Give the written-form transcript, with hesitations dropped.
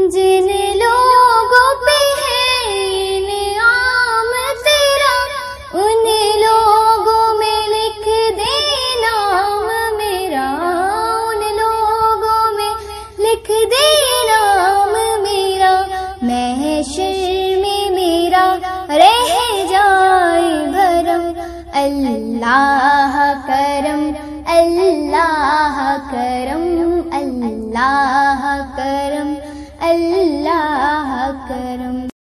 जिन लोगों पे है इनाम तेरा, उन लोगों में लिख दे नाम मेरा, उन लोगों में लिख दे नाम मेरा। महशर में मेरा रह जाए भरम, अल्लाह करम, अल्लाह करम, अल्लाह करम, अल्लाह करम।